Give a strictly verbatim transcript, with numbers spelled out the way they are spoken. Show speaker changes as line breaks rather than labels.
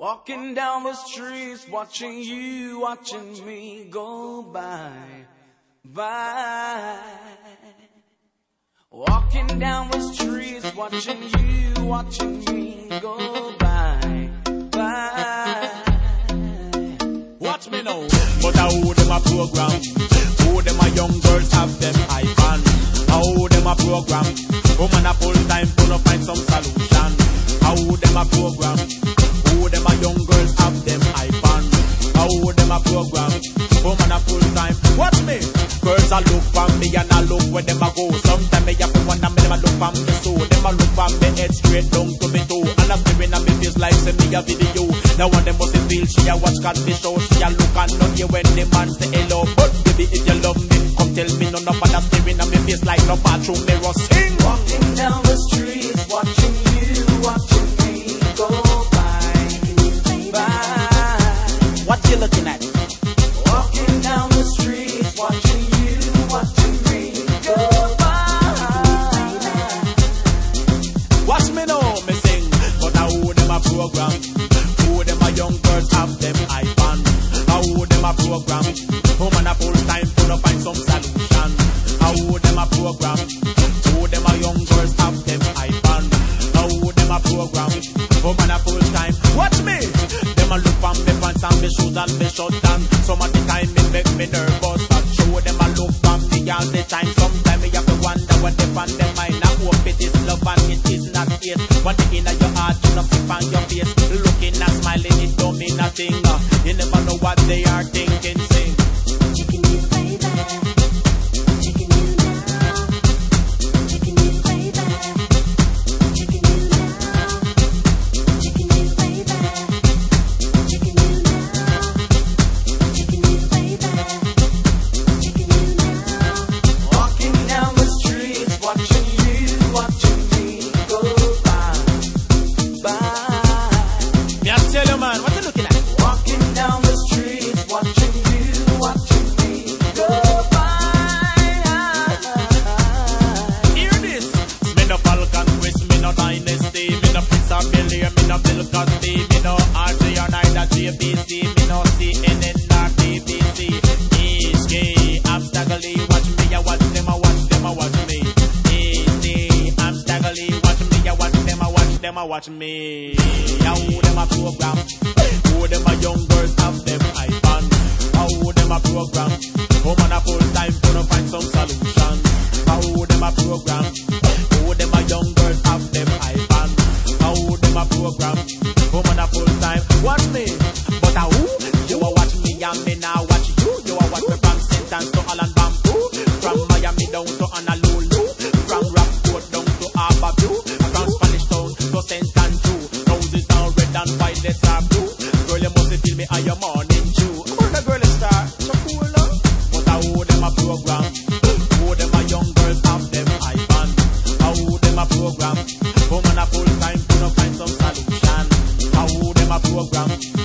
Walking down the streets, watching you, watching me go by, by. Walking down the streets, watching you, watching me go by, by.
Watch me now, but I hold them a program. Who them a young girls have them iPhone. I hold them a program. Woman a full time to find some solution. I hold them a program. Who them a young girls have them iPhone. I hold them a program. Woman a full time. Watch me. Girls a look for me and I look where them a go. Sometimes me have to wonder me them a look for me so. Them a look for me head straight down to me toe. And I'm staring at me face like send me a video. Now one them must feel she a watch cat me show. She a look and not hear when the man say hello. But baby if you love me, come tell me none of that staring at me face like no bathroom mirror. Sing.
Walking down the street, watching you, watching me go by, by.
What you looking at?
Walking down the street, watching you, watching me go by.
Watch me now, me sing. But I hold them a program. Who them a young girls have them iPhone. I hold them a program. Woman a full time to find some solution. I hold them a program. Who them a young girls have them iPhone. I hold them a program. Woman a full time. Watch me. Them a look for me pants and me shoes and me shut down. Some of the time me make me nervous. But show them a look for me all the time. Sometimes me have to wonder what they find them mind. I hope it is love and it is not hate. One thing in your heart, you know, flip on your face. Looking and smiling, it don't mean nothing. Uh, you never know what they are thinking. Sing.
Checking you, baby. Checking you now. Checking you, baby. Checking you now. Checking you, baby. Checking you now. Checking you, baby. Checking you now.
Walking down the street, watching you, watching me go by, by.
Me I tell you man, what you looking at?
Walking down the street, watching you, watching me go by.
Hear this. Me no Falcon Quest, me no Dynasty, me no Prince of Bel-Air, me no Bill Cosby, me no R J or neither J B C, me no C N N or B B C. H K, I'm staggering, watch me, I watch them, I watch them, I watch me. H D, I'm staggering, watch me, I watch them, I watch them, I watch me. I hold them a program, who them a young girls have them iPhone. I hold them a program, woman a full time to find some solution. I hold them a program, who them a young girls have them iPhone. I hold them a program, woman a full time. Watch me, but a who? You a watch me and me now watch you. You a watch me from Saint Anne's to Allen Bamboo, from Miami down to Honolulu, from Rockport down to Harbour View, from Spanish Town to Saint Andrew. Roses are red and violets are blue. Girl, you must feel me on your morning dew. Who's the girl star? So cool, no? But I hold them a program. Who them a young girls have them iPhone. I hold them a program. Woman a full time to find some solution. I hold them a program.